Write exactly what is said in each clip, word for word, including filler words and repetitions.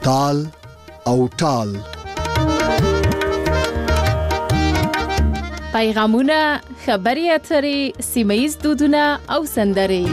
تال او ټال. پیغامونه، خبري اترې، سیمه‌ییز دودونه او سندرې.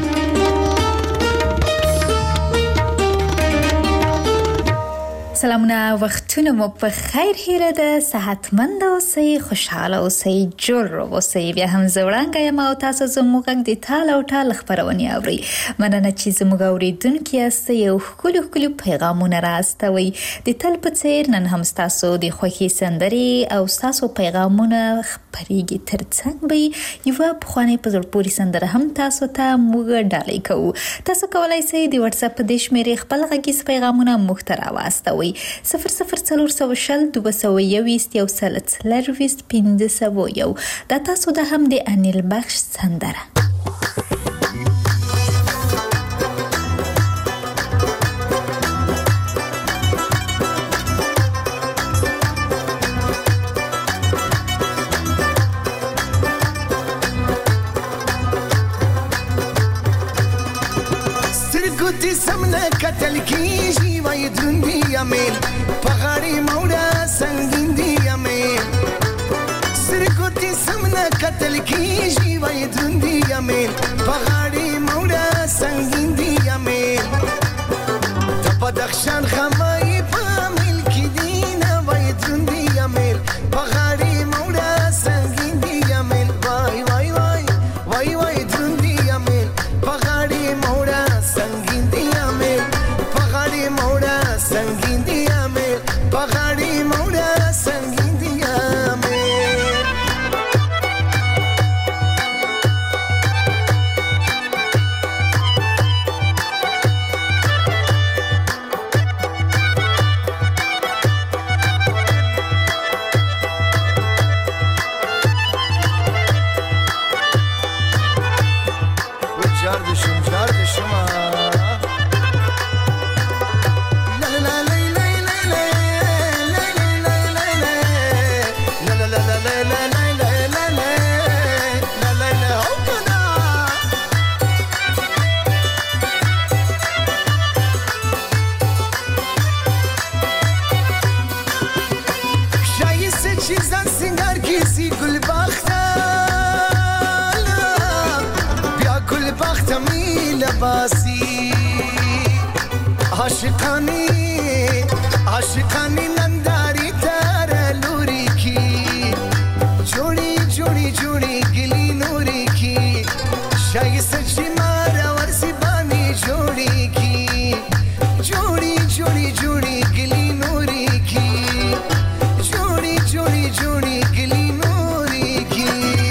سلامونه، وختونه مو په خیر هیله ده. صحتمند اوسئ، خوشحاله اوسئ، جوړ اوسئ. بیا هم زه وړاندې یم او تاسو زموږ غږ د تال او ټال خپرونې اورئ. مننه چې زموږ اورېدونکي یاستئ او ښکلي ښکلي پیغامونه راستوئ. د تل په څېر نن هم ستاسو د خوښې سندرې او ستاسو پیغامونه خپرېږي. ترڅنګ به یوه پخوانۍ په زړه پورې سندره هم تاسو ته موږ ډالۍ کوو. تاسو کولی شئ د واتساپ په دې شمېرې خپل غږیز پیغامونه موږ ته راواستوئ. صفر صفر څلور سوه شل دوه سوه یوویشت یو سل څلرویشت پنځه سوه یو. دا تاسو د هم د انیل بخش سندره. سترګو سمنه کتل کیږي وای دروندي امیل پغاړي موړه سنگین دی امیل. سترګو سمنه کتل کیږي وای دروندي امیل پغاړي موړه سنگین دی امیل. د بدخشان خمای په مل کې دی نه وای دروندي امیل پغاړي موړه سنگین دی امیل. وای وای وای وای وای دروندي امیل پغاړي موړه سنگین دی امیل پغاړي موړه سنگین دی امیل پغاړي موړه سنگین دی امیل. جار د شم جار د شم باسی عاشقانی عاشقانی ننداری تر لوری کی جوڑی جوڑی جوڑی گلی نوری کی شای سچی مارا ورسی بانی جوڑی کی جوڑی جوڑی جوڑی گلی نوری کی جوڑی جوڑی جوڑی گلی نوری کی.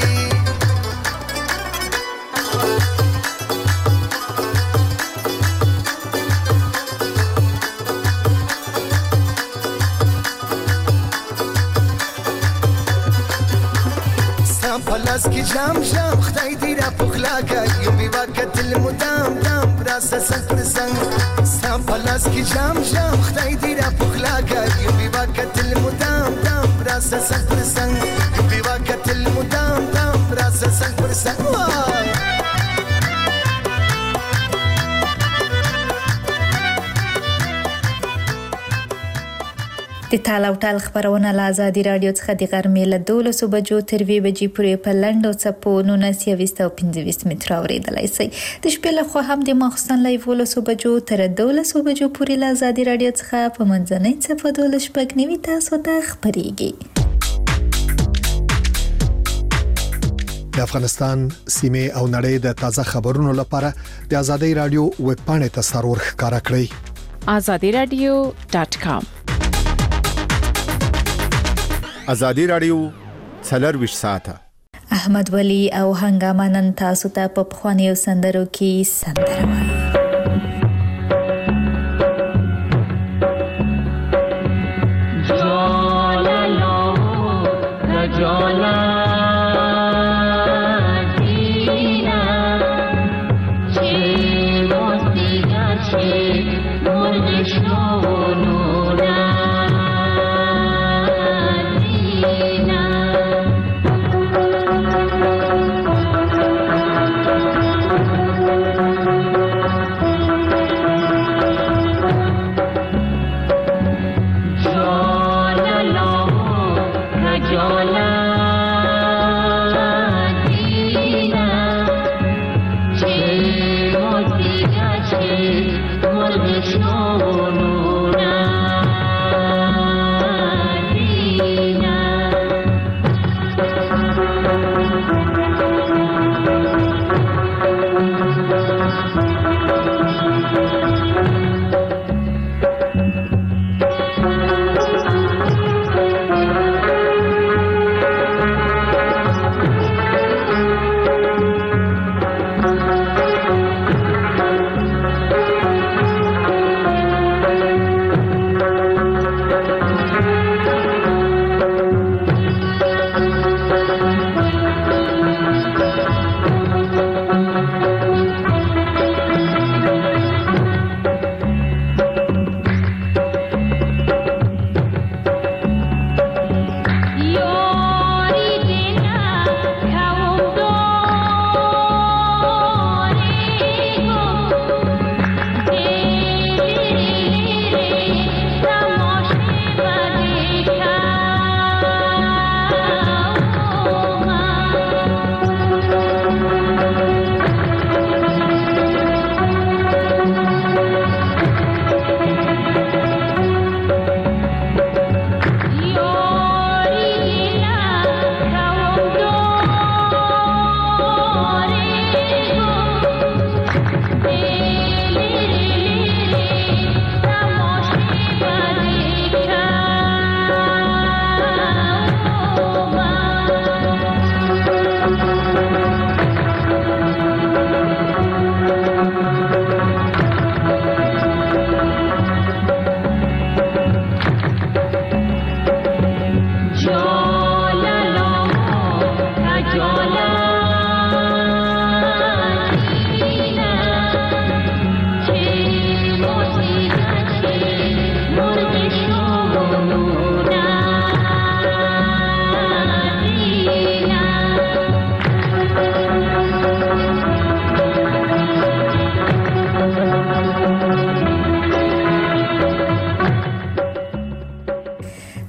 پلاس کی جام جام خدای دی را پخلا کړ یو بي وخت المدام دام راس سنگ پر سنگ. سام پلاس کی جام جام خدای دی را پخلا کړ یو بي وخت المدام دام راس سنگ پر سنگ یو بي وخت المدام دام راس سنگ پر سنگ. د تال او ټال خبرونه له ازادي رادیو څخه د غرمې له دولسو بجو تر یوې بجې پورې په لنډو څپو نولس یوویشت او پنځه ویشت متره اورېدلی شئ. د شپې له خوا هم د ماخوستن له یولسو بجو تر دولسو بجو پورې له ازادي رادیو څخه په منځنۍ څپه دولس شپږ نوي تاسو ته خپرېږي. د افغانستان سیمه او نړۍ د تازه خبرونو لپاره د ازادي رادیو ویب پاڼې ته سرور ښکارا کړئ azadi radio dot com. ازادي رادیو څلرویشت ساعته. احمد ولی او هنګامه نن تاسو ته په پخوانیو سندرو کې سندره وایي.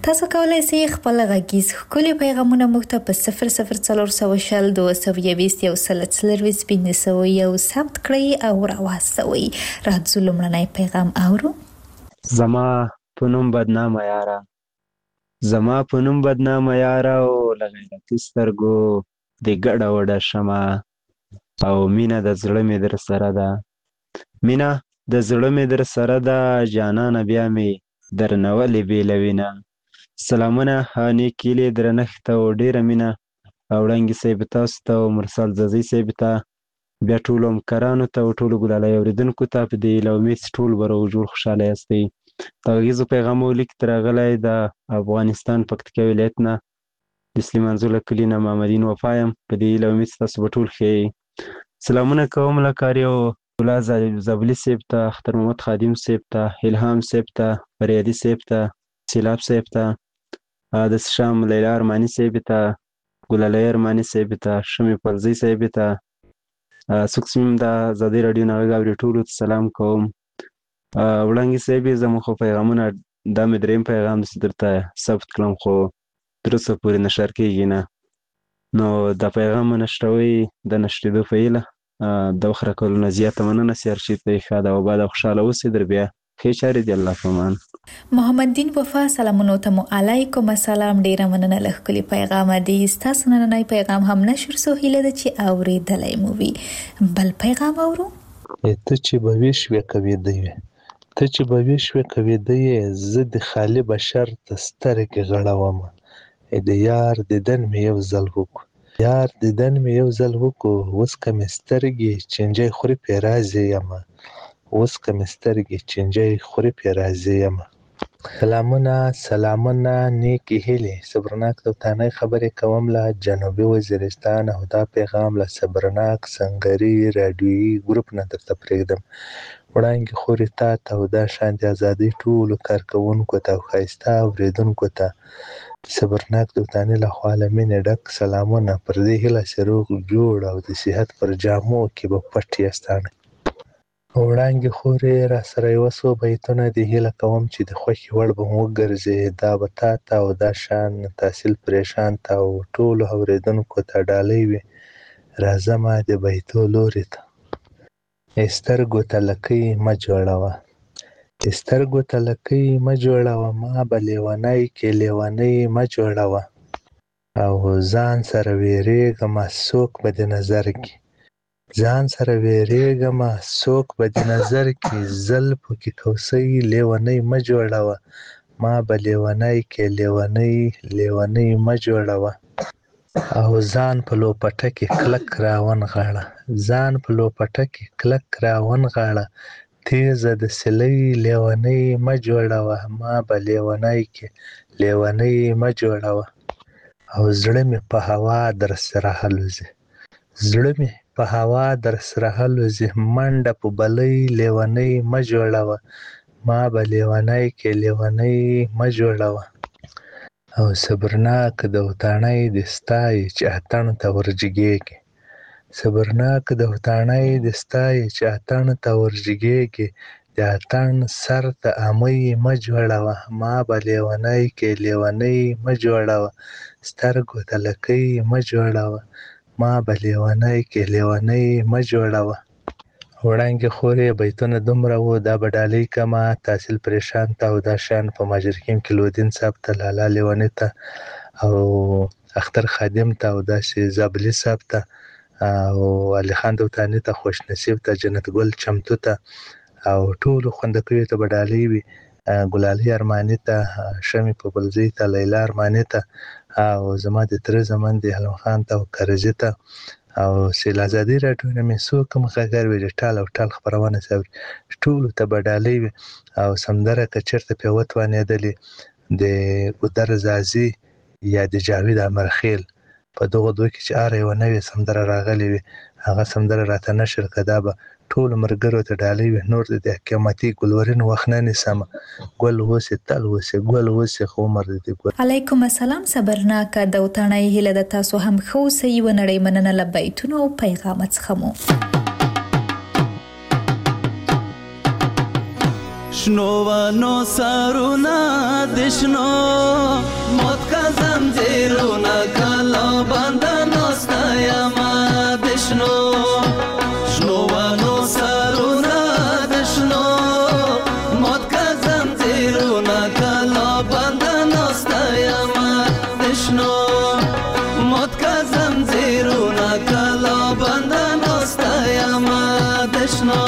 تاسو کولای شئ خپل غږیز ښکلي پیغامونه موږ ته په صفر صفر څلور سوه شل دوه سوه یویشت یو سل څلرویشت پنځه سوه یو ثبت کړئ او راواستوئ. راځو لومړنی پیغام اورو. زما په نوم بدنامه یاره، زما په نوم بدنامه یاره او له غیرتي سترګو د ګډه وډه شمه او مینه د زړه مې در سره ده، مینه د زړه مې در سره ده، جانانه بیا مې درنه ولې بېلوینه. سلامونه نیک هیلې درنښت او ډېره مینه وړانګې صاحب تاسو ته او مرسل ززۍ صاحب ته، بیا ټولو همکارانو ته او ټولو ګلالۍ اورېدونکو ته په دې هیله امید چې ټول به روغ جوړ خوشحاله یاستئ. د غږیزو پیغامو لیک ته راغلی د افغانستان پکتیکا ولایت نه د سلیمانزو له کلي نه محمدین وفا یم. په دې هیله امید چې تاسو به ټول ښه یئ. سلامونه کوم له کاري او ګلا زابلي صاحب ته، اختر محمد خادم صاحب ته، الهام صاحب ته، فریادي صاحب ته، سیلاب صاحب ته، د شام لیلا ارماني صاحب ته، ګلالۍ ارماني صاحب ته، شمې پلزۍ صاحب ته، څوک چې هم د ازادۍ راډیو نه غږ اوري ټولو ته سلام کوم. وړانګې صاحب زموږ خو پیغامونه دا مې درېیم پیغام دی چې درته ثبت کړم خو تر اوسه پورې نشر کېږي نه، نو د پیغام نشروي د نشرېدو په هیله د وخت راکولو نه زیاته مننه. سیارشید ته یې ښه ده او بعد خوشحاله اوسئ. در بیا ښې چارې دي. الله پامان. محمد دین وفا سلامونو ته مو علیکم السلام. ډیره مننه له ښکلي پیغامه دی. ستاسو نننی پیغام هم نشر سو، هیله ده چې اورېدلی مو وي. بل پیغام اورو. ته چې به وې شوې کوېده وې، ته چې به وې شوې کوېده یې، زه د خالي بشر ته سترګې غړومه. د یار دیدن مې یو ځل وکړو، یار دیدن مې یو ځل وکړو، اوس که مې سترګې چینجی خوري پرې راضي یمه، اوس که مې سترګې چینجی خوري پرې راضي یمه. سلامونه سلامونه نیکې هیلې، صبرناک توتانی خبرې کوم له جنوبي وزیرستان او دا پیغام له صبرناک سنګري راډیویي ګروپ نه درته پرېږدم. وړانګې خورې تا ته او دا شان د ازادۍ ټولو کارکوونکو ته او ښایسته اورېدونکو ته صبرناک توتانی له خوا له مینې ډک سلامونه. پر دې هیله چې روغ جوړ او د صحت پر جامو کې به پټ یاستانه. وړانګې خورې را سره یوه څو بیتونه دې هیله کوم چې د خوښې وړ به مو وګرځې. دا به تا ته او دا شان تحصیل پریشان ته او ټولو اورېدونکو ته ډالۍ وي. راځمه د بیتو لوري ته. سترګو ته لکۍ مه جوړوه، سترګو ته لکۍ مه جوړوه، ما به لیونی کې لیونۍ مه جوړوه. او ځان سره ویرېږمه څوک به د نظر کې، ځان سره ویرېږمه څوک به د نظر کې، زلفو کې کوسۍ لیونۍ مه جوړوه، ما به لیونی کې لیونۍ لیونۍ مه جوړوه. او ځان په لوپټه کې کلک راونغاړه، ځان په لوپټه کې کلک راونغاړه، تیزه د سلۍ لیونۍ مه جوړوه، ما به لیونی کې لیونۍ مه جوړوه. او زړه مې په هوا در سره هلوځي، زړه مې په هوا در سره هلوځي، منډه په بلۍ لیونۍ مه جوړوه، ما به لیونی کې لیونۍ مه جوړوه. او صبرناک د وطاڼۍ د ستایي چې اتڼ ته ورجګېږي، صبرناک د وطاڼۍ د ستایي چې اتڼ ته ورجګېږي، د اتڼ سر ته امۍ مه جوړوه، ما به لیونی کې لیونۍ مه جوړوه، سترګو ته لکۍ مه جوړوه، ما به لیونی کې لیونۍ مه جوړوه. وړانګې خورې بیتونه دومره وو، دا به ډالۍ کمه تحصیل پریشان ته او دا شیان په ماجرکیم کې لودین صاحب ته، لالا لیوني ته او اختر خادم ته او داسې زابلي صاحب ته او علي خان دوتاني ته، خوش نصیب ته، جنت ګل چمتو ته او ټولو خوندکیو ته به ډالۍ وي. ګلالۍ ارماني ته، شمې په بلزۍ ته، لیلا ارماني ته او زما د تره زمن د علم خان ته او کرزي ته او سیل ازادي راډیو نه مې څو کوم غږر وي ټال او ټال خپرونه سوري ټولو ته به ډالۍ وي. او سندره که چېرته پرې وتوانېدلې د ګودر زازي یا د جاوید امرخیل په دغو دوه کې چې هره یوه نوې سندره راغلې وي هغه سندره راته نشر کړه، دا به ټولو ملګرو ته ډالۍ وي. نور د قیمتي ګلورین وخت نه نیسمه، ګل اوسې تل اوسې، ګل اوسې خو عمر دې ګل. علیکم السلام. صبرناکه د وطاڼۍ هیله د تاسو هم ښه اوسئ. یوه نړۍ مننه له بیتونو او پیغامه څخه مو. شنوانو سرونه د شنو موت کا زنجیرونه کلا بنده ناسته یما د شنو شنوانو سرونه د شنو موت کا زنجیرونه کلا بنده ناسته یما د شنو موت کا زنجیرونه کلا بنده ناسته یما د شنو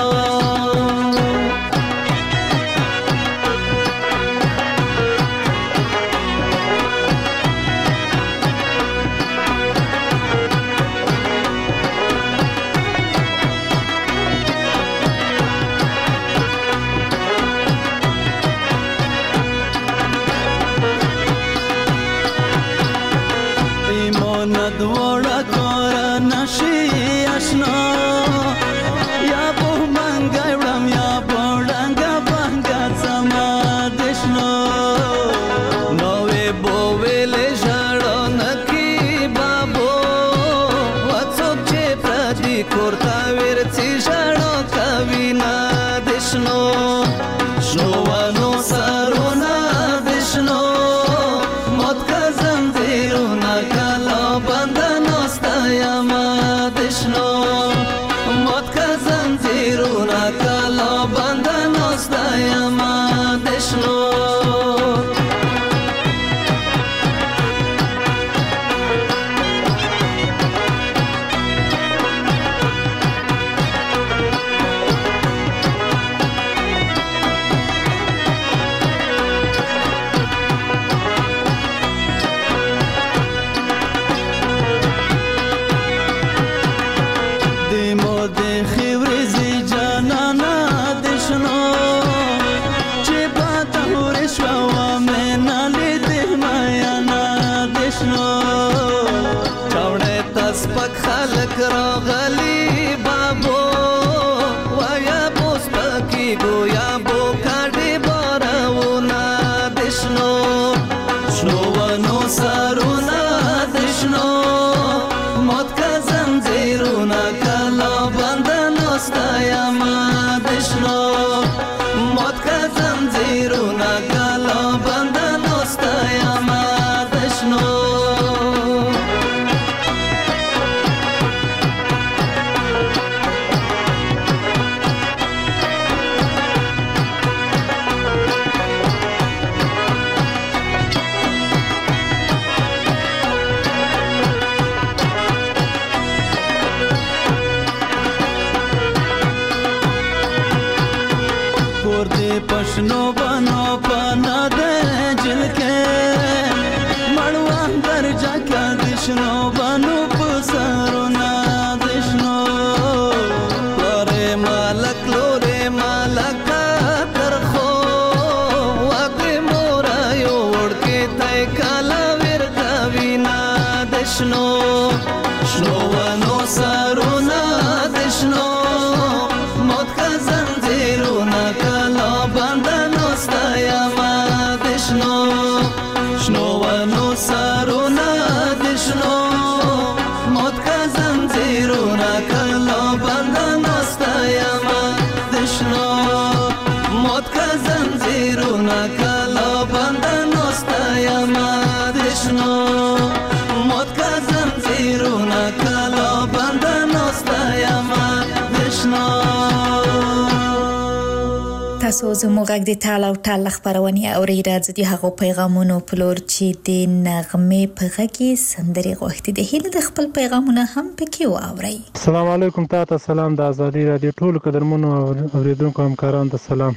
تاسو زموږ غږ د ټال او ټال خبرونه اوري راځي د هغو پیغامونو پلور چې د نغمه په غږی سندري غوښتي د هیله د خپل پیغامونه هم پکې واوري. السلام علیکم تاسو سلام د ازادي رادیو ټول قدرمنو اوریدونکو همکارانو ته سلام.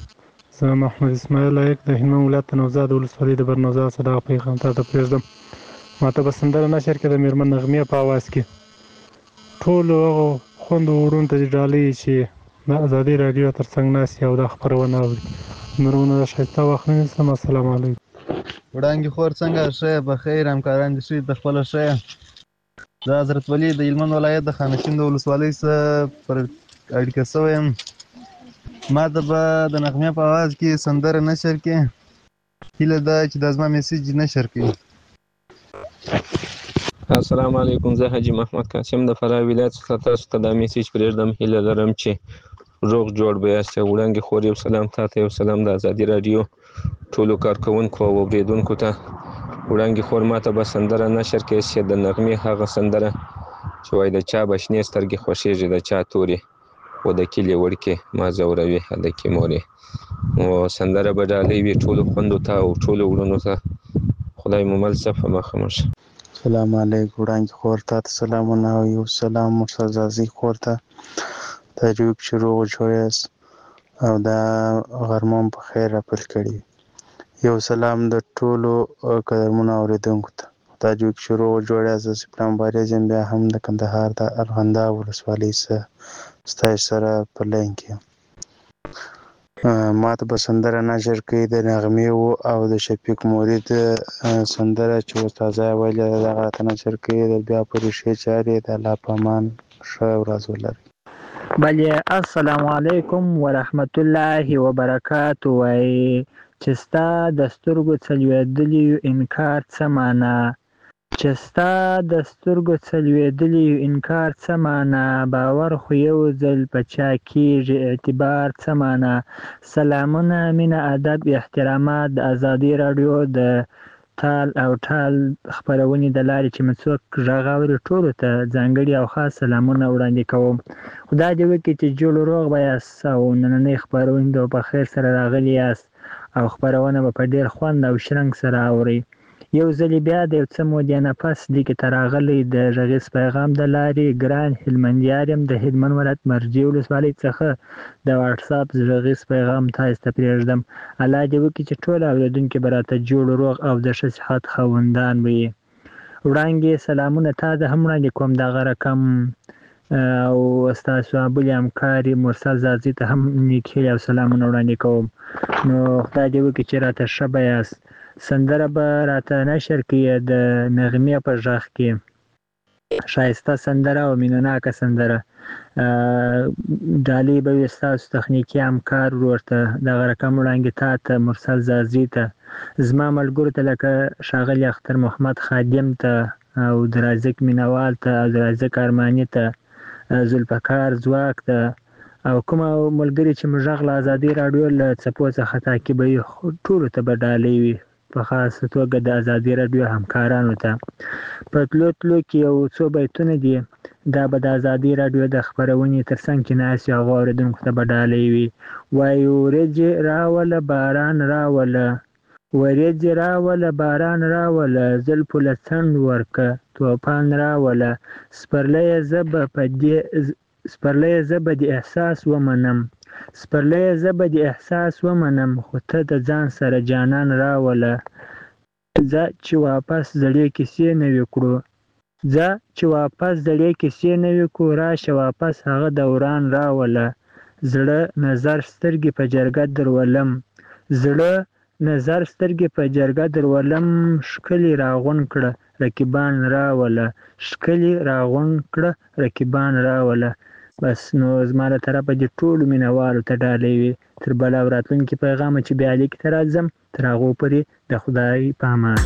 زه محمد اسماعیل یک د هلمند ولایت نوزاد ولسوالۍ د برنوزاد صدا پیغام ته پرېږدم. ماته به سندره نشر کې د میرمن نغمه په आवाज کې ټول خوند ورون ته ډالۍ چې د ازادي رادیو ترڅنګ ناس یو د خبرونه اوري. نورونه شایسته واخلئ. السلام علیکم. وړاندې خور څنګه شه بخیر همکاران دي شي د خپل شه د حضرت ولی د هلمند ولایت د خانشین د ولسوالۍ سره پر اړیکه شوم. ما د د نغمه په आवाज کې سندره نشر کې هیله ده چې د ازما میسج نشر کړي. السلام علیکم. زه حاجی محمد قاسم د فراه ولایت څخه تاسو ته د میسج پرېږدم. هیله لرم چې روغ جوړ به یاست. وړاندې خور یو سلام تاته، یو سلام د ازادي رادیو ټولو کارکونکو او اوریدونکو ته. وړاندې خور ماته به سندره نشر کړي چې د نغمې هغه سندره چې وایي د چا به شنې سترګې خوښېږي د چا تورې، خو د کلي وړکې ما ځوروي هلکې مورې. نو سندره به ډالۍ وي ټولو خوندو ته او ټولو وړونو ته. خدای مو مل شه، په مخه مو شه. سلام علیکم. وړاندې خور ته سلامونه او یو سلام مرسل زازي خور ته. تاجوک چې روغ جوړ یاست او دا غرمه په خیر راپیل کړي. یو سلام د ټولو قدرمنو اوریدونکو ته. تاجوک چې روغ جوړ یاست. زه پلان بارېزم بیا هم د کندهار د ارغنداب ولسوالۍ څخه ستاسو سره په لاین کې یم. ما ته به سندره نشر کړي د نغمې و او د شفیق مرید سندره چې استاد ویلې ده دغه راته نشر کړي د بیا په ریښې چارې د الله په امان. ښه ورځ ولرئ. بله السلام علیکم ورحمت الله وبرکاته. وایي چې ستا د سترګو څلوېدلیو انکار څه معنا، چې ستا د سترګو څلوېدلیو انکار څه معنا، باور خو یو ځل په چا کېږي اعتبار څه معنا. سلامونه، مینه، ادب، احترامات د ازادي راډیو د تال او ټال خپرونې د لارې چې مې څوک غږ اوري ټولو ته ځانګړي او خاص سلامونه وړاندې کوم. خدای دې وکړي چې جوړ روغ به یاست او نننۍ خپرونې به په خیر سره راغلي یاست او خپرونه به په ډېر خوند او شرنګ سره اورئ. یو ځلې بیا د یو څه مودې نه پس لیکې ته راغلی د غږیز پیغام د لارې ګران هلمندیار یم د هلمند ولایت مرجې ولسوالۍ څخه د واټساپ غږیز پیغام تاسو ته پرېږدم. الله دې وکړي چې ټول اورېدونکي به راته جوړ روغ او د ښه صحت خاوندان وي. وړاندې سلامونه تا ته هم وړاندې کوم دغه رقم او ستاسو بلې همکارې مرسل زازي ته هم نیک هیلې او سلامونه وړاندې کوم. نو خدای دې وکړي چې راته ښه به یاست. سندره به راته نشر کړي د نغمې په غږ کې، ښایسته سندره او مینهناکه سندره. ډالۍ به وي ستاسو تخنیکي همکار ورور ته دغه رقم وړاندې تا ته مرسل زازي ته، زما ملګرو ته لکه ښاغلي اختر محمد خادم ته او د رازق مینوال ته او د رازق ارماني ته، ذوالفقار ځواک ته او کومه ملګري چې موږ غږ له ازادي راډیو له څپو څخه تعقیبوي ټولو ته به ډالۍ وي، په خاصه توګه د ازادي راډیو همکارانو ته. په تلو تلو کې یو څو بیتونه دي، دا به د ازادي راډیو د خپرونې تر څنګ کې ناست هغو اورېدونکو ته به ډالۍ وي. وایي ورېځې راوله باران راوله، ورېځې راوله باران راوله، زلفو له څنډ ورکه توپان راوله، سپرلیه زه به په دې سپرلیه زه به د احساس ومنم، سپرلیه زه به د احساس ومنم، خو ته د ځان سره جانان راوله. ځه چې واپس زړې کیسې نوې کړو، ځه چې واپس زړې کیسې نوې کړو، راشه واپس هغه دوران راوله. زړه نظر سترګې په جرګه درولم، زړه نظر سترګې په جرګه درولم، ښکلي راغونډ کړه رقیبان راوله، ښکلي راغونډ کړه رقیبان راوله. بس نو زما له طرفه دې ټولو مینهوالو ته ډالۍ وي. تر بل او راتلونکي پیغامه چې بیا لیک ته راځم، تر هغو پورې د خدای په امان.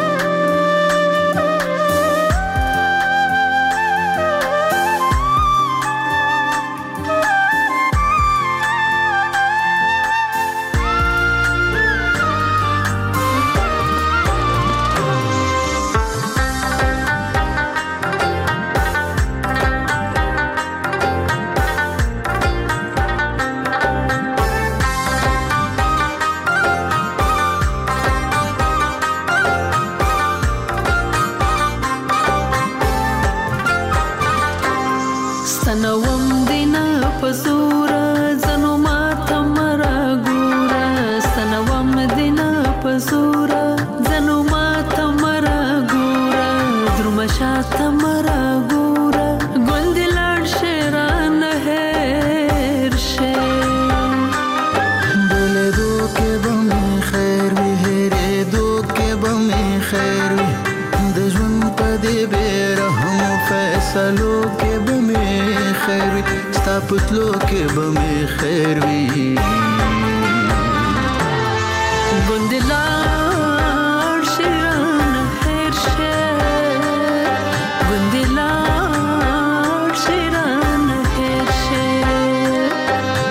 پتلو کې به مې خیر وي ګوندلار شیران هر شه ګوندلار شیران هر شه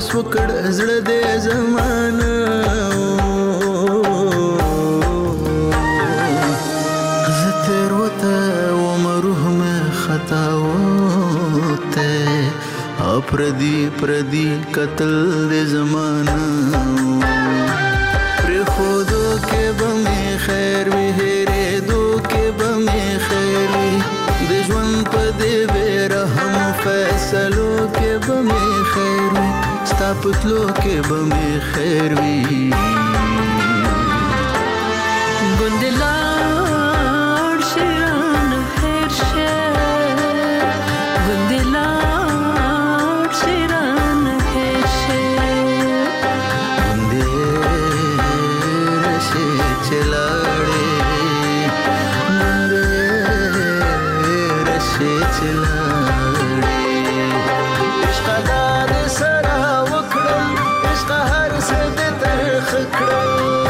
اوس وکړ زړه دې زمانه زه تیر وته وم روح مې خطا وته او پردي پردي قتل دې زمانه پرېښودو کې به مې خیر وي هېرېدو کې به مې خیر وي د ژوند په دې بې رحمو فیصلو کې به مې خیر وي ستا په تلو کې به مې خیر وي ګوندې لاړ شي رانه هېر شه ګوندې لاړ شي رانه هېر شه ګوندې راشي چې لاړې ګوندې راشي چې لاړې عشقه دا دې سره وکړم عشقه هر څه دې ترخه کړم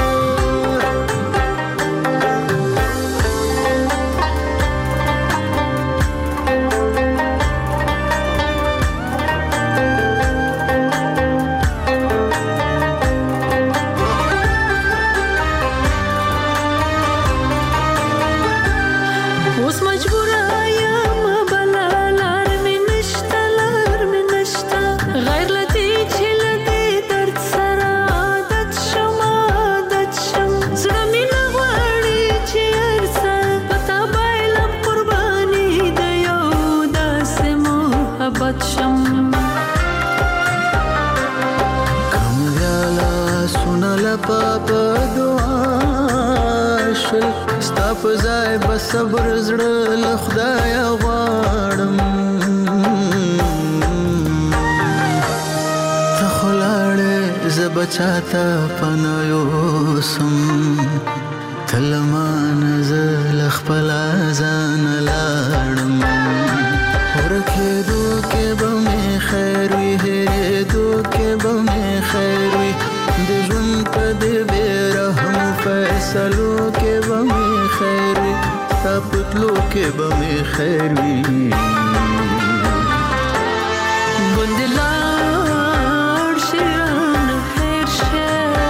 اوس مجبوره یم بله لار مې نشته لار مې نشته غیر له دې چې له دې درد سره عادت شم عادت شم زړه مې نه غواړي چې هر څه په تا بایلم قرباني د یو داسې محبت شم کمیالا سونه لپا په دعا شل ستا په ځای به صبر زړه له خدایه غواړم ته خو لاړې زه به چاته پناه یوسم ته له مانه زه له خپله ځانه لاړم ورکېدو کې به مې خیر وي هېرېدو کې به مې خیر وي د ژوند په دې بې رحمو فیصلو کې به مې خیر وي ستا په تلو کې به مې خیر وي ګوندې لاړ شي رانه هېر شه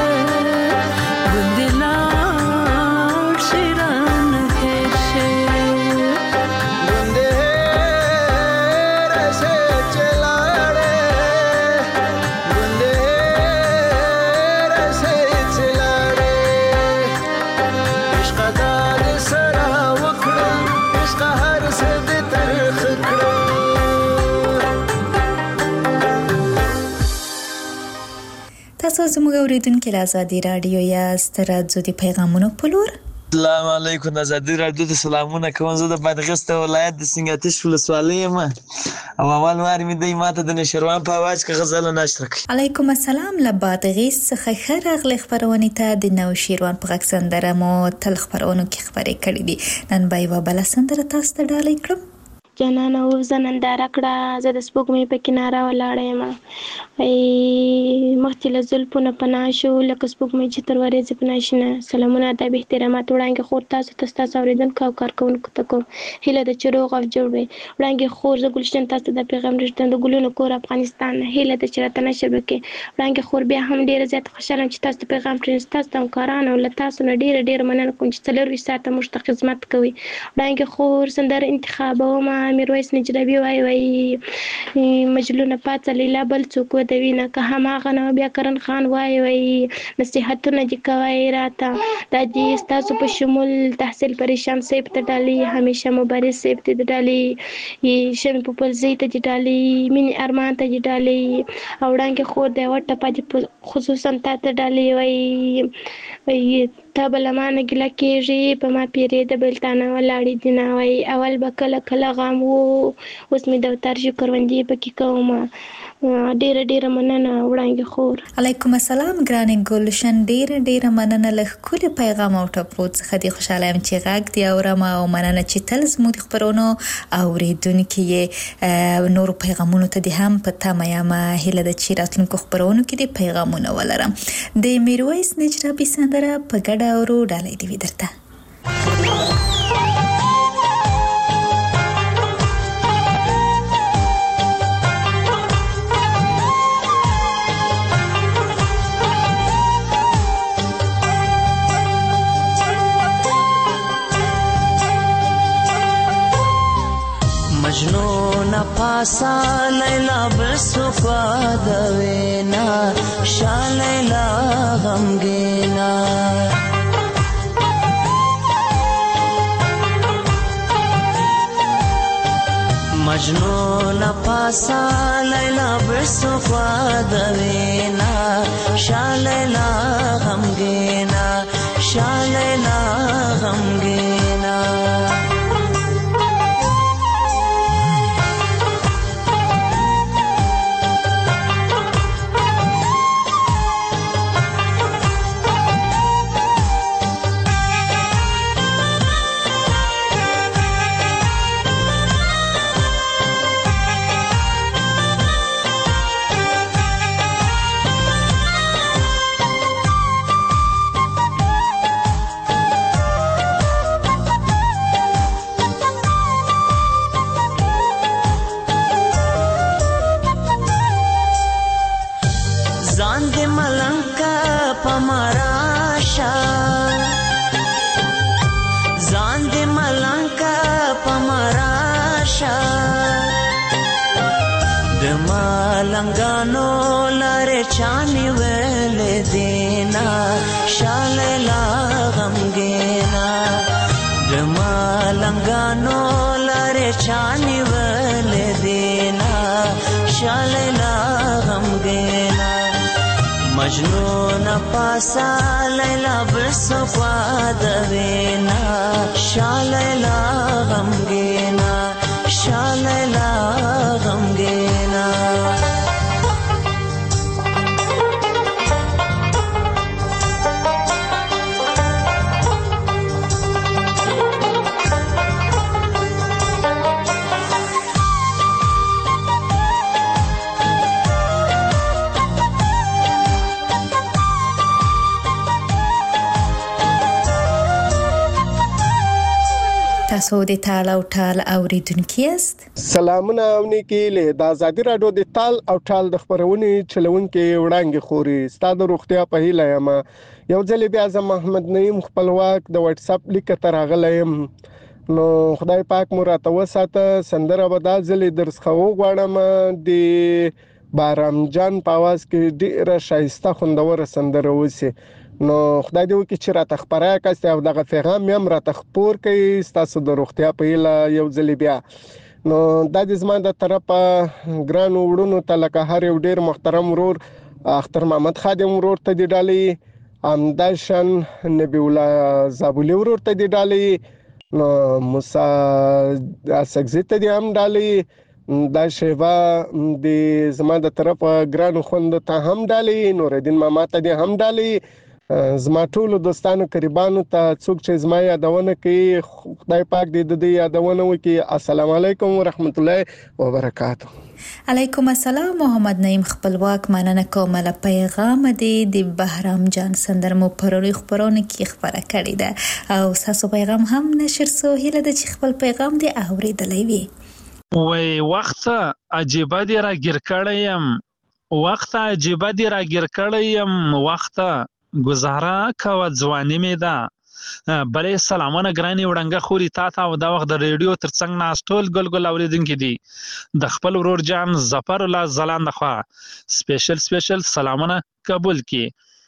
ګوندې لاړ شي رانه هېر شه ګوندې راشي چې لاړې ګوندې راشي چې لاړې عشقه دا دې سره وکړم عشقه هر څه دې ترخه کړم تاسو زموږ اوریدونکو له ازادي رادیو یاست راځو د پیغامونو په لور السلام علیکم ازادي رادیو ته سلامونه کوم زه د بادغیس ولایت د سنګاتش ولسوالۍ یم او اول وار مې دی ماته د نشروان په اواز کې غزل نشر کړ علیکم السلام له بادغیس څخه ښه راغلی خپرونې ته د نوشیروان په غږ سندره مو تل خپرونو کې خبرې کړې دي نن به یوه بله سندره تاسو ته ډالۍ کړم جانانه ووځه ننداره کړه زه د سپوږمۍ په کناره ولاړه یم ای مخکې له زلفو نه پناه شو لکه سپوږمۍ چې تر ورېځې پناه شي نه سلامونه ادب احترامات وړاندې خور تاسو ته ستاسو اورېدونکو او کارکوونکو ته کوم هیله ده چې روغ او جوړ وئ وړاندې خور زه ګلشن تاسو ته د پیغام رسوم د ګلونو کور افغانستان هیله ده چې راته نشر وکړئ وړاندې خور بیا هم ډېره زیاته خوشحاله یم چې تاسو ته پیغام پرېږدم ستاسو ته همکارانو له تاسو نه ډېره ډېره مننه کوم چې څلرویشت ساعته موږ ته خدمت کوئ وړاندې خور سندره انتخابومه میرویس نجرابي وایي وایي مجلونه پاڅه لیلا بل څوک ودوي نه که هماغه نه بیا کرن خان وایي وایي نصیحتونه دې کوئ راته دا دې ستاسو په شمول تحصیل پریشان صاحب ته ډالۍ همیشه مبارز صاحب ته دې ډالۍ شمې پوپلزۍ ته دې ډالۍ مینې ارمان ته دې ډالۍ او وړاندې خور دی وټه پاتې خصوصا تا ته ډالۍ وایي وایي تا به له ما نه ګیله کېږي په ما پیرې د بېلتانه ولاړې دي نه وایي اول به کله کله غم و اوس مې دفتر شي کروندې پکې کومه ډیره ډیره مننه وړاندې خور علیکم السلام ګرانې ګلشن ډیره ډیره مننه له ښکلي پیغام او ټپو څخه دې خوشحاله یم چې غږ دې اورم او مننه چې تل زموږ د خپرونو اورېدونکي یې نورو پیغامونو ته دې هم په تمه یم هیله ده چې راتلونکو خپرونو کې دې پیغامونه ولرم د میرویس نجرابي سندره په ګډه اورو ډالۍ دې وي درته مجنون پاسا لیلا بسکوا دوینا شا لیلا غمگینا مجنون پاسا لیلا بسکوا دوینا شا لیلا غمگینا شا لیلا غمگینا لنگانو لارے چانی ویلے دینا شا لیلا غمگینا دما لنگانو لارے چانی ویلے دینا شا لیلا غمگینا مجنون پاسا لیلا بسکوا دوینا شا لیلا غمگینا شا لیلا غمگینا تاسو د تال او ټال اوریدونکو یاست. سلامونه او نیکی له د آزادی رادیو د تال او ټال د خبرونې چلونکو وړاندې خوري ستاسو روغتیا په هیله یم. یو ځل بیا زه محمد نعیم خپلواک د واتس اپ لیک ته راغلم. نو خدای پاک مو راته وساته. سندره به دا ځل درڅخه وغواړم د بارام جان په आवाज کې ډیره شایسته خوندوره سندره وسی. نو خدای دې وکړي چې راته خبره کاست او دغه پیغام هم راته خبر کړي تاسو د روغتیا په هیله یو ځل بیا. نو د دې زما د طرفه ګران وړونو ته لکه هر یو ډیر محترم ورور اختر محمد خادم ورور ته دی ډالي، امداشن نبی الله زابولی ورور ته دی ډالي، نو موسی اسکزی ته دی هم ډالي، دا شیوا د زما د طرفه ګران خوند ته هم ډالي، نوردین ماما ته دی هم ډالي، زما ټول دوستانو قریبانو ته څوک چې زما یادونه کوي خدای پاک دې د دې یادونه وکړي. السلام علیکم ورحمت الله وبرکاته. علیکم السلام. محمد نعیم خپلواک مننه کوم له پیغام دې د بهرام جان سندر مو پروري خبرونه کې خبره کړې ده او تاسو پیغام هم نشر سو هله د چې خپل پیغام دې اوریدلې وي. وای وخت عجیب دی را ګر کړم، وخت عجیب دی را ګر کړم، وخت گزاره کوا ځواني مې ده. بلې سلامونه ګراني وړنګه خوري تا ته او دا وخت د ریډیو ترڅنګ ناست ټول ګل ګل اوریدونکي دي د خپل ورور جان ظفر الله زلان دخوا سپیشل سپیشل سلامونه قبول کی.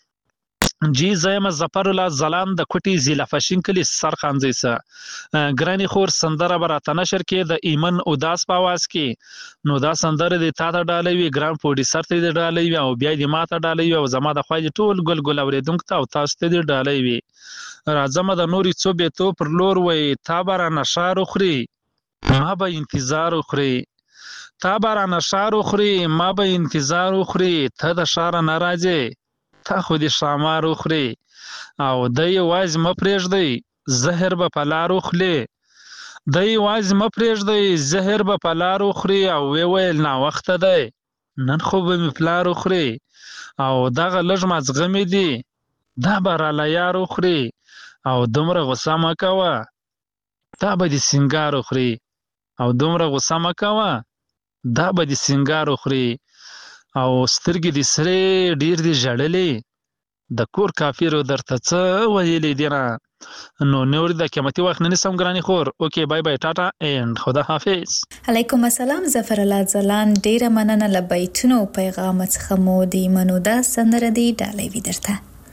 جی زیم ظفر الله زلان د کوټي ضلع فشین کلی سرخانځي سره ګراني خور سندره برات نشر کې د ایمن اداس په आवाज کې. نو دا سندره د تا ته ډالوي ګران پروډوسر ته ډالوي او بیا د ما ته ډالوي او زما د خوای ټول ګل ګل اوریدونکو ته او تاسو ته ډالوي. راځم د نوري څوبې تو پر لور وای تا بارا نشار خوري ما به انتظار خوري، تا بارا نشار خوري ما به انتظار خوري، ته د شار ناراضي تا خو دې شامار خوري او د یواز مپرېږدي زهر به په لار خوري، د یواز مپرېږدي زهر به په لار خوري او وی ویل نا وخت دی نن خو به مې پلار خوري او دغه لږ مازغه مې دي دا به را لیار خوري او دومره غوسه مه کوه دا به دې سینګار خوري او دومره غوسه مه کوه دا به دې سینګار خوري او سترګې دې سرې ډیر دې ژړلې د کور کافیرو درته څه ویلې دي نه نو نور د قیمتي وخت نه نسم ګرانی خور اوکې بای بای ټاټا اند خدا حافظ. علیکم السلام ظفر الله ځلان ډیره مننه لبیتونو پیغام څخه مو دی منو دا سندره دی ډالۍ وی درته.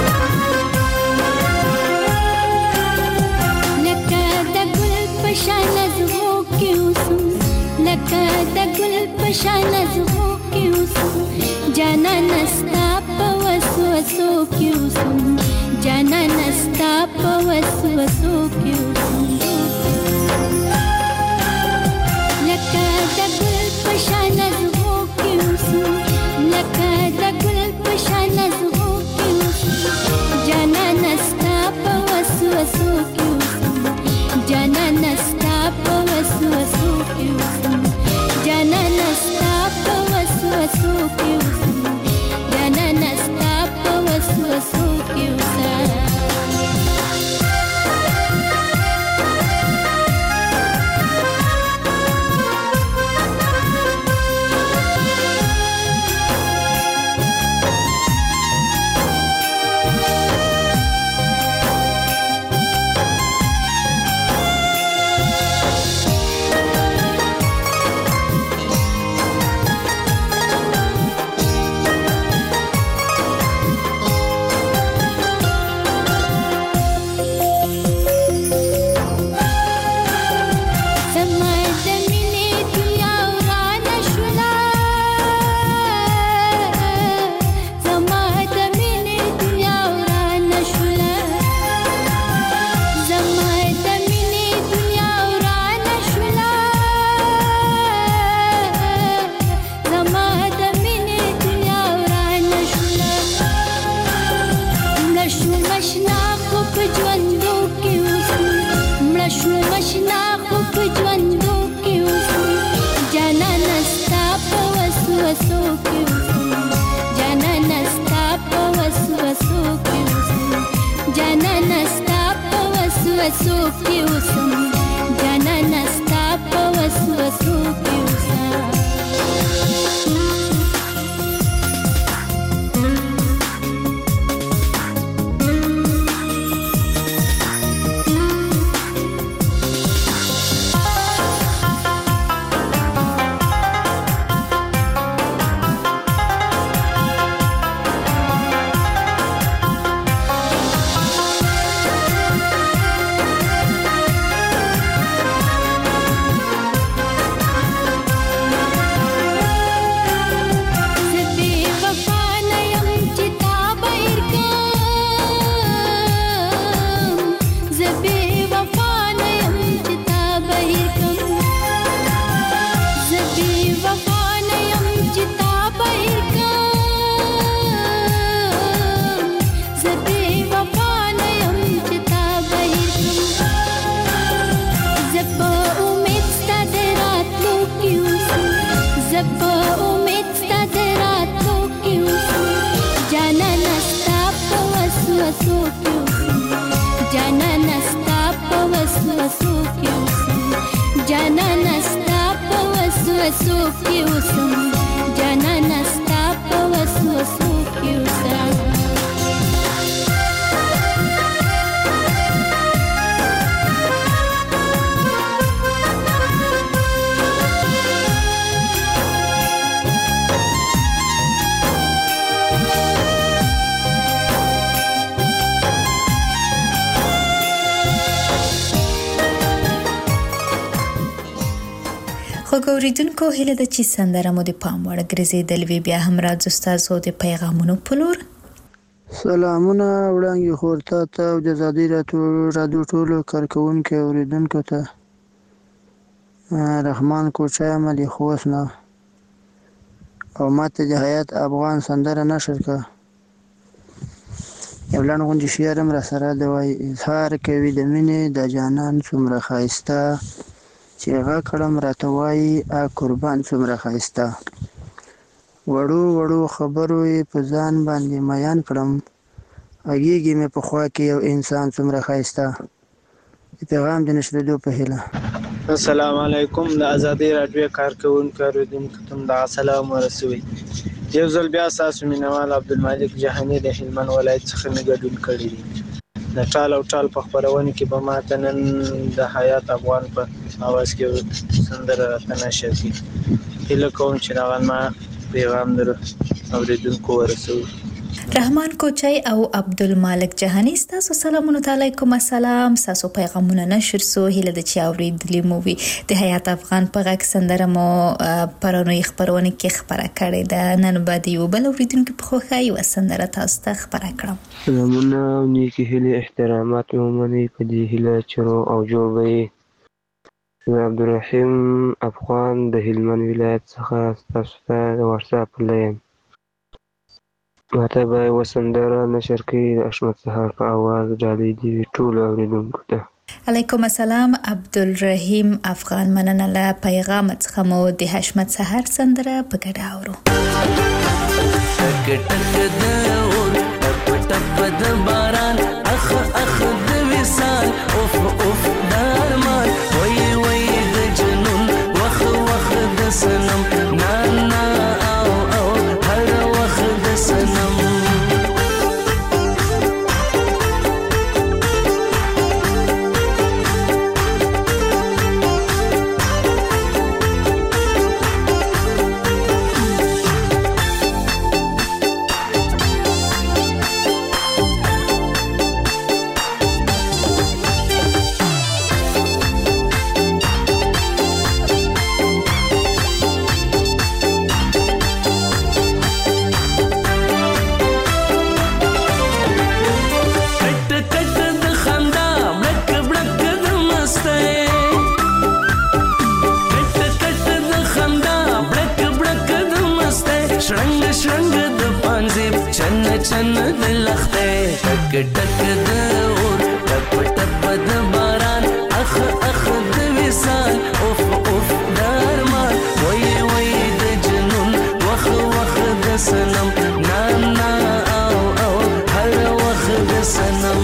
لکه د ګل پشان زغو کې اوسم لکه د ګل پشان زغو کې اوسم جانا نستا په وسوسو کې اوسم جانا نستا په وسوسو کې اوسم لکه د ګل پشان زغو کې اوسم لکه د ګل پشان زغو کې اوسم جانا نستا په وسوسو کې اوسم جانا نستا په وسوسو کې اوسم جانا نستا په وسوسو کې اوسم جانا نستا په وسوسو کې اوسم. ګوریدونکو هله د چی سندره مو د پام وړ ګرځیدل وی بیا هم راځو تاسو د پیغامونو پلور. سلامونه وړاندې خورته ته او د زادي رادیو ټولو کارکونکو اوریدونکو ته رحمان کوچا ملي خوسنا او ماته د حیات افغان سندره نشر کا یو لړ غونډې شیرم را سره د وای اظهار کوي د مینې د جانان څومره خایسته چې هغه کړم راته وایي ا قربان څومره ښایسته وړو وړو خبرو یې په ځان باندې میان کړم غږیږي مې په خوا کې یو انسان څومره ښایسته د پیغام د نشریدو په هیله. السلام علیکم د ازادي راډیو کارکونکو اوریدونکو ته د سلام ورسوي. یو ځل بیا تاسو مینوال عبدالمالک جهانی د هلمند ولایت څخه مې ګډون کړی دی. د ټال او ټال په خپرونه کې به ماته نن د حیات افغان په اواز کې سندره راته نشر کړي. هیله کوم چې دا ما پیغام در اوریدونکو ورسوي. رحمان کوچای او عبدالمالک جهانی تاسو سلامونه علیکم السلام. تاسو پیغامونه نشر سو هله د چا اوریدلی مووي د حیات افغان په غږ سندره مو پرونی خبرونه کې خبره کړې ده. نن بعد یو بل اوریدونکو په خوخای و سندره تاسو ته خبره کړم. سلامونه نیکی هله احترامات مو منی په دې هله چرو او جوړوي. عبدالرحیم افغان د هلمند ولایت څخه تاسو ته واتس اپ لایم ماته به وسندره نشر کړي د احمد سهار په اواز ډالۍ دی ټول اوریدونکو ته. علیکم السلام عبدالرحیم افغان مننه له پیغام څخه مو د حشمت سحر سندره په ګډه اورو. ټک ټک د اور ټپ ټپ د باران اخ اخ د وصال اوف اوف درمان وای وای د جنون وخ وخ د سنم نا نا او او هر وخ د سنم چن د لخته ټک ټک د اور ټپ ټپ د باران اخ اخ د وصال اوف اوف درمان وای وای د جنون وخ وخ د سنم نا نا او او هر وخ د سنم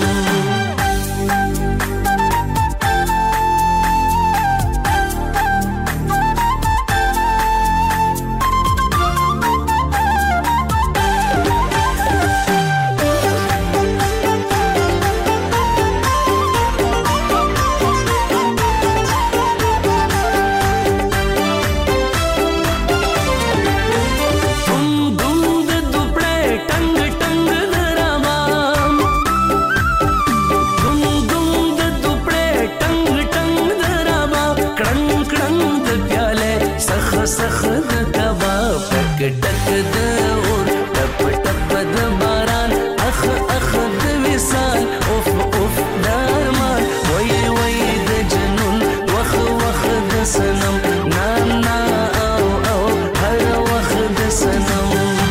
ډک د اور ټپ ټپ د باران اخ اخ د وصال اوف اوف درمان وای وای د جنون وخ وخ د سنم نا نا او او هر وخ د سنم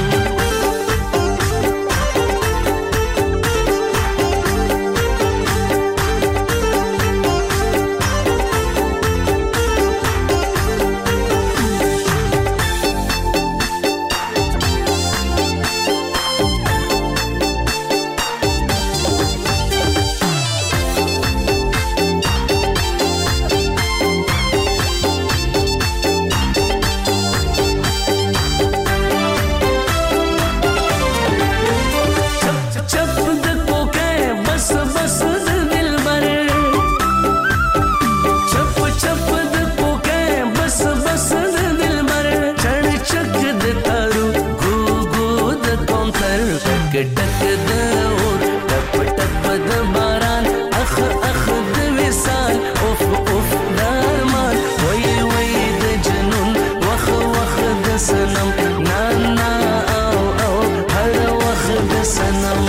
ډک د اور ټپ ټپ د باران اخ اخ د وصال اوف اوف درمان وای وای د جنون وخ وخ د سنم نا نا او او هر وخ د سنم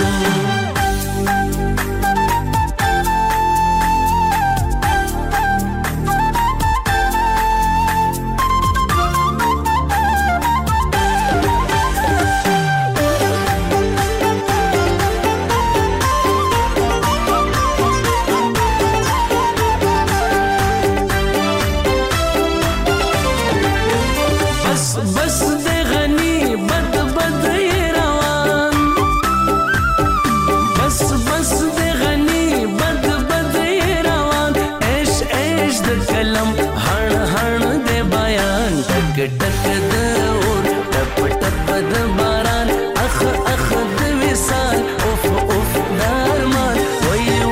ډک د اور ټپ ټپ د باران اخ اخ د وصال اوف اوف درمان وای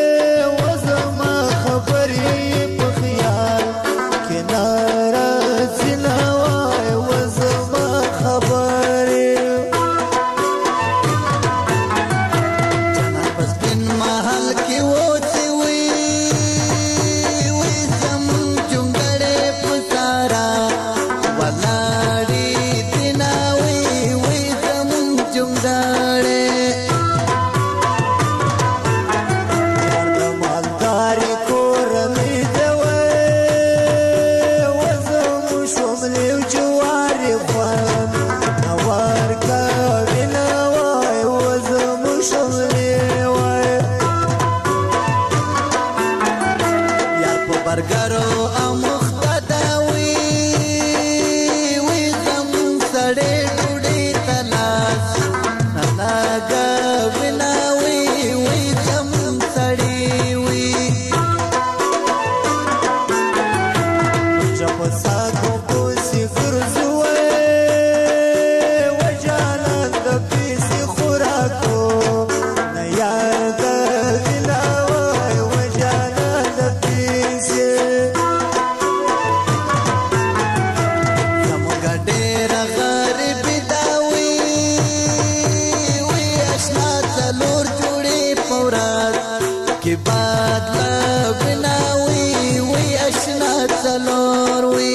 ته کې باد لا بناوي وي اشنا څلور وي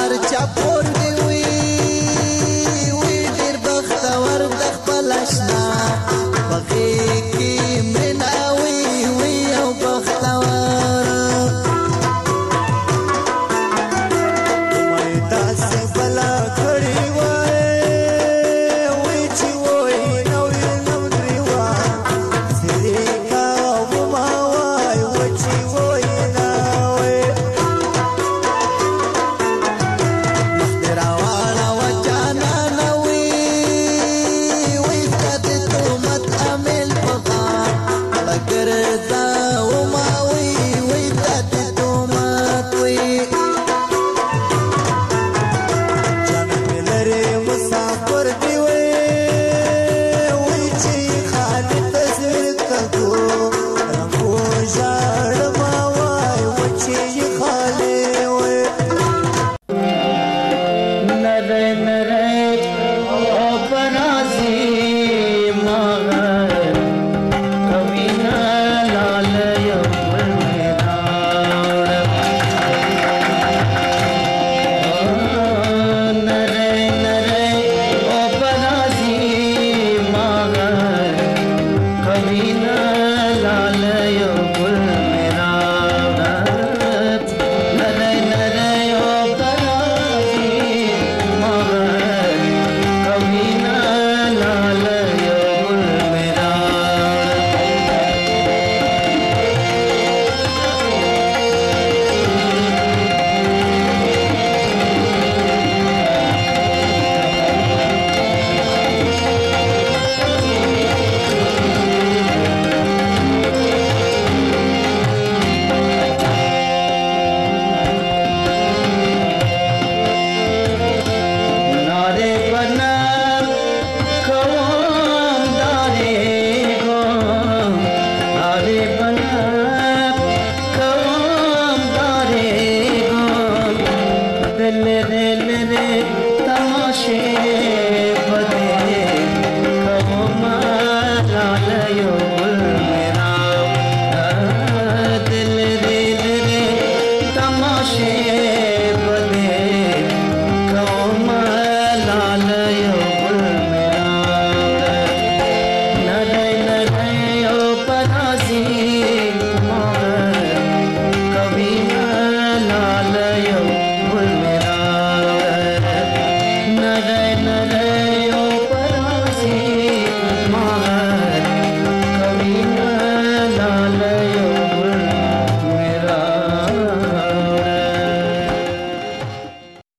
هر چا پور دی وی وی ډیر بختور د خپل اشنا بغي کې منا وی وی او بختور مې تاسو بلا کړی وای وی چې وای نو یې نو ریوا سری کا و ما وای و چې وای نا وای مختراوانا و جانا نوی وی فتت تومت امیل پخا بگر دا و ما وی وی فتت تومت وی جانا ملری مسافر دی وی وی چی خالی تصویر تکو رمو جاڑ ما وای و چی خالی وی نره نره او پرازی مغر کبھی نہ لال یو گل میرا نره نره او پرازی مغر کبھی نہ لال یو گل میرا نره نره او پرازی مغر کبھی نہ لال یو گل میرا نارے بنا قوام دارے گو نارے بنا قوام دارے گو دل دل رے تماشے